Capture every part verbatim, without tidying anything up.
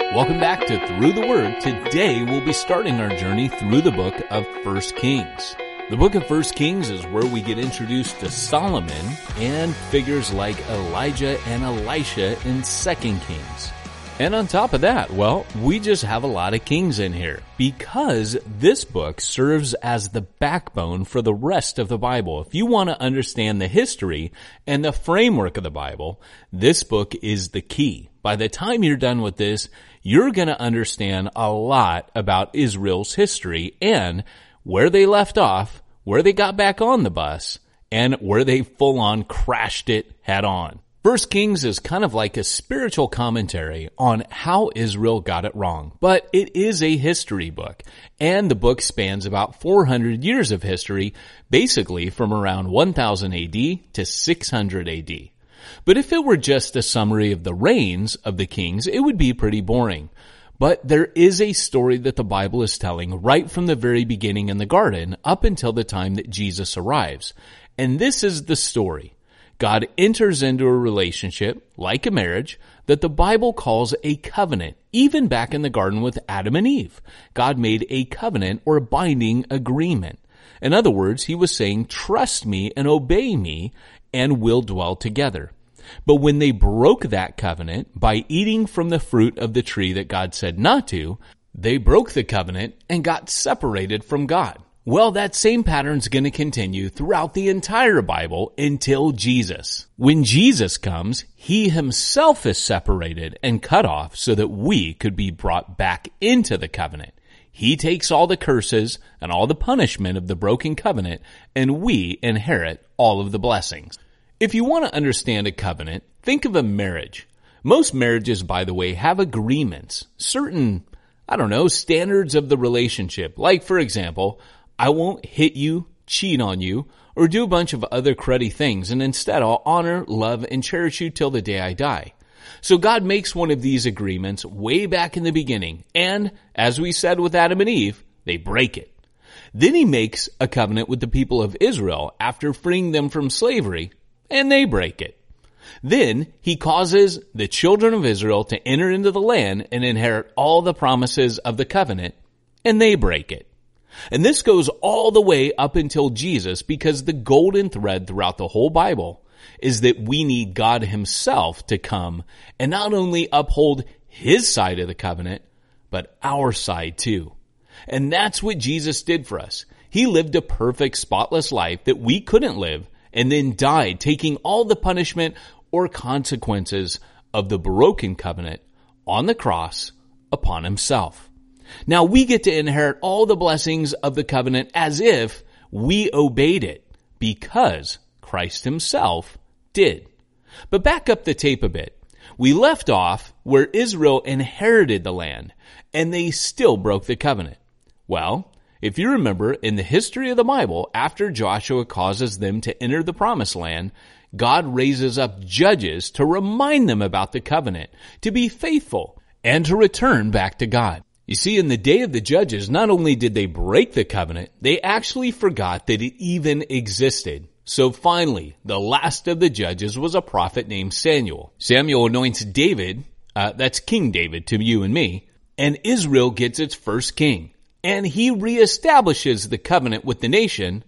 Welcome back to Through the Word. Today we'll be starting our journey through the book of First Kings. The book of First Kings is where we get introduced to Solomon and figures like Elijah and Elisha in Second Kings. And on top of that, well, we just have a lot of kings in here because this book serves as the backbone for the rest of the Bible. If you want to understand the history and the framework of the Bible, this book is the key. By the time you're done with this, you're going to understand a lot about Israel's history and where they left off, where they got back on the bus, and where they full-on crashed it head-on. First Kings is kind of like a spiritual commentary on how Israel got it wrong, but it is a history book, and the book spans about four hundred years of history, basically from around one thousand A D to six hundred A D. But if it were just a summary of the reigns of the kings, it would be pretty boring. But there is a story that the Bible is telling right from the very beginning in the garden up until the time that Jesus arrives. And this is the story. God enters into a relationship, like a marriage, that the Bible calls a covenant. Even back in the garden with Adam and Eve, God made a covenant or a binding agreement. In other words, he was saying, trust me and obey me, and we'll dwell together. But when they broke that covenant by eating from the fruit of the tree that God said not to, they broke the covenant and got separated from God. Well, that same pattern's going to continue throughout the entire Bible until Jesus. When Jesus comes, he himself is separated and cut off so that we could be brought back into the covenant. He takes all the curses and all the punishment of the broken covenant, and we inherit all of the blessings. If you want to understand a covenant, think of a marriage. Most marriages, by the way, have agreements, certain, I don't know, standards of the relationship. Like, for example, I won't hit you, cheat on you, or do a bunch of other cruddy things, and instead I'll honor, love, and cherish you till the day I die. So God makes one of these agreements way back in the beginning, and, as we said with Adam and Eve, they break it. Then he makes a covenant with the people of Israel after freeing them from slavery, and they break it. Then he causes the children of Israel to enter into the land and inherit all the promises of the covenant, and they break it. And this goes all the way up until Jesus, because the golden thread throughout the whole Bible is that we need God himself to come and not only uphold his side of the covenant, but our side too. And that's what Jesus did for us. He lived a perfect, spotless life that we couldn't live, and then died, taking all the punishment or consequences of the broken covenant on the cross upon himself. Now we get to inherit all the blessings of the covenant as if we obeyed it, because Christ himself did. But back up the tape a bit. We left off where Israel inherited the land, and they still broke the covenant. Well, if you remember, in the history of the Bible, after Joshua causes them to enter the promised land, God raises up judges to remind them about the covenant, to be faithful, and to return back to God. You see, in the day of the judges, not only did they break the covenant, they actually forgot that it even existed. So finally, the last of the judges was a prophet named Samuel. Samuel anoints David, uh, that's King David to you and me, and Israel gets its first king. And he reestablishes the covenant with the nation,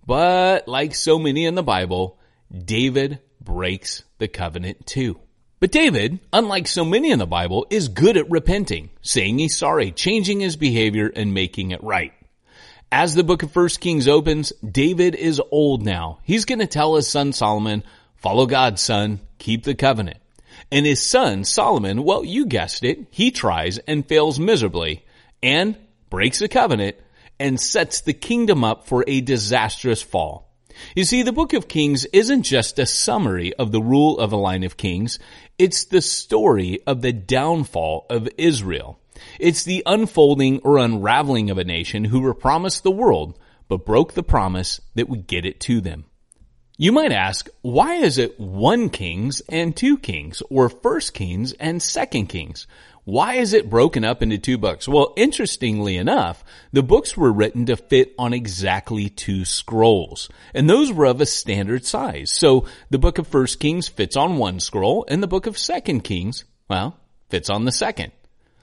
but like so many in the Bible, David breaks the covenant too. But David, unlike so many in the Bible, is good at repenting, saying he's sorry, changing his behavior, and making it right. As the book of First Kings opens, David is old now. He's going to tell his son Solomon, follow God, son, keep the covenant. And his son Solomon, well, you guessed it, he tries and fails miserably, and breaks the covenant, and sets the kingdom up for a disastrous fall. You see, the book of Kings isn't just a summary of the rule of a line of kings. It's the story of the downfall of Israel. It's the unfolding or unraveling of a nation who were promised the world, but broke the promise that would get it to them. You might ask, why is it one Kings and two Kings, or First Kings and Second Kings? Why is it broken up into two books? Well, interestingly enough, the books were written to fit on exactly two scrolls, and those were of a standard size. So the book of First Kings fits on one scroll, and the book of Second Kings, well, fits on the second.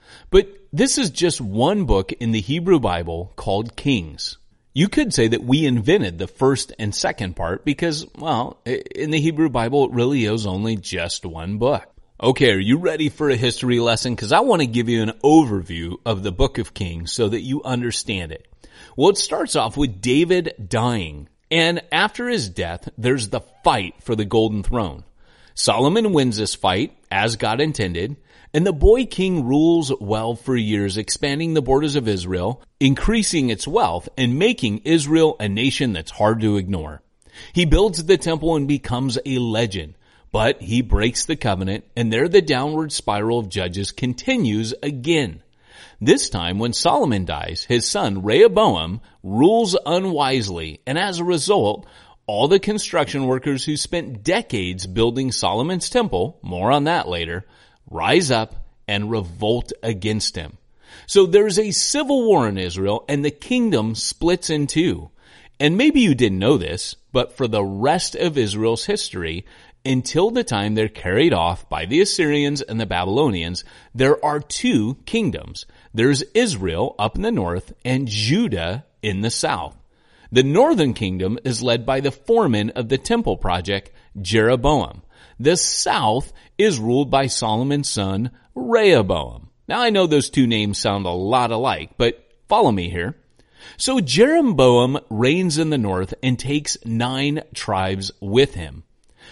But this is just one book in the Hebrew Bible called Kings. You could say that we invented the first and second part because, well, in the Hebrew Bible, it really is only just one book. Okay, are you ready for a history lesson? Because I want to give you an overview of the book of Kings so that you understand it. Well, it starts off with David dying. And after his death, there's the fight for the golden throne. Solomon wins this fight, as God intended, and the boy king rules well for years, expanding the borders of Israel, increasing its wealth, and making Israel a nation that's hard to ignore. He builds the temple and becomes a legend, but he breaks the covenant, and there the downward spiral of Judges continues again. This time, when Solomon dies, his son Rehoboam rules unwisely, and as a result, all the construction workers who spent decades building Solomon's temple, more on that later, rise up and revolt against him. So there's a civil war in Israel, and the kingdom splits in two. And maybe you didn't know this, but for the rest of Israel's history, until the time they're carried off by the Assyrians and the Babylonians, there are two kingdoms. There's Israel up in the north and Judah in the south. The northern kingdom is led by the foreman of the temple project, Jeroboam. The south is ruled by Solomon's son, Rehoboam. Now I know those two names sound a lot alike, but follow me here. So Jeroboam reigns in the north and takes nine tribes with him.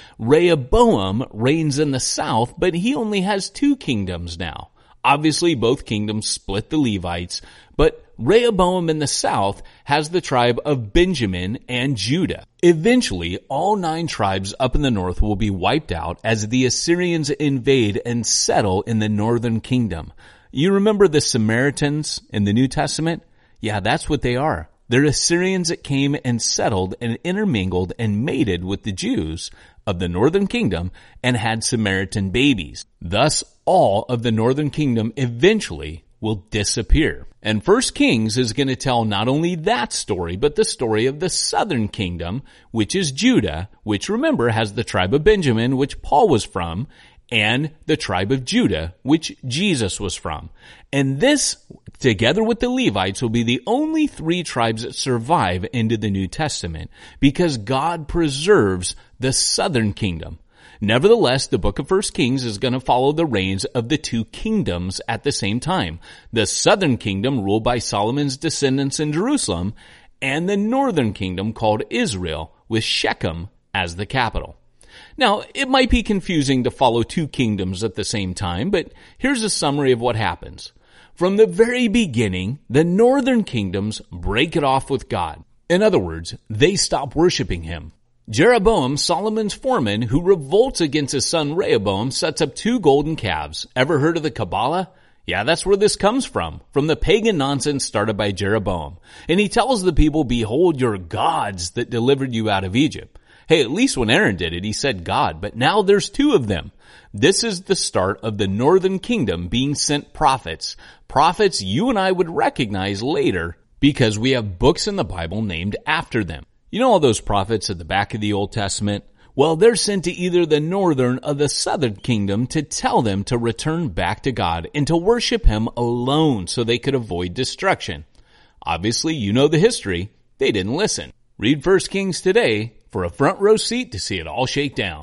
Rehoboam reigns in the south, but he only has two kingdoms now. Obviously, both kingdoms split the Levites, but Rehoboam in the south has the tribe of Benjamin and Judah. Eventually, all nine tribes up in the north will be wiped out as the Assyrians invade and settle in the northern kingdom. You remember the Samaritans in the New Testament? Yeah, that's what they are. They're Assyrians that came and settled and intermingled and mated with the Jews of the northern kingdom and had Samaritan babies. Thus, all of the northern kingdom eventually will disappear. And First Kings is going to tell not only that story, but the story of the southern kingdom, which is Judah, which remember has the tribe of Benjamin, which Paul was from, and the tribe of Judah, which Jesus was from. And this, together with the Levites, will be the only three tribes that survive into the New Testament, because God preserves the southern kingdom. Nevertheless, the book of First Kings is going to follow the reigns of the two kingdoms at the same time. The southern kingdom ruled by Solomon's descendants in Jerusalem, and the northern kingdom called Israel, with Shechem as the capital. Now, it might be confusing to follow two kingdoms at the same time, but here's a summary of what happens. From the very beginning, the northern kingdoms break it off with God. In other words, they stop worshiping him. Jeroboam, Solomon's foreman, who revolts against his son Rehoboam, sets up two golden calves. Ever heard of the Kabbalah? Yeah, that's where this comes from, from the pagan nonsense started by Jeroboam. And he tells the people, behold your gods that delivered you out of Egypt. Hey, at least when Aaron did it, he said God, but now there's two of them. This is the start of the northern kingdom being sent prophets. Prophets you and I would recognize later because we have books in the Bible named after them. You know all those prophets at the back of the Old Testament? Well, they're sent to either the northern or the southern kingdom to tell them to return back to God and to worship him alone so they could avoid destruction. Obviously, you know the history. They didn't listen. Read First Kings today for a front row seat to see it all shake down.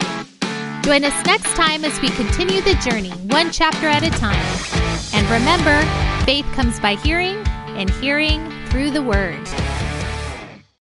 Join us next time as we continue the journey, one chapter at a time. And remember, faith comes by hearing, and hearing through the Word.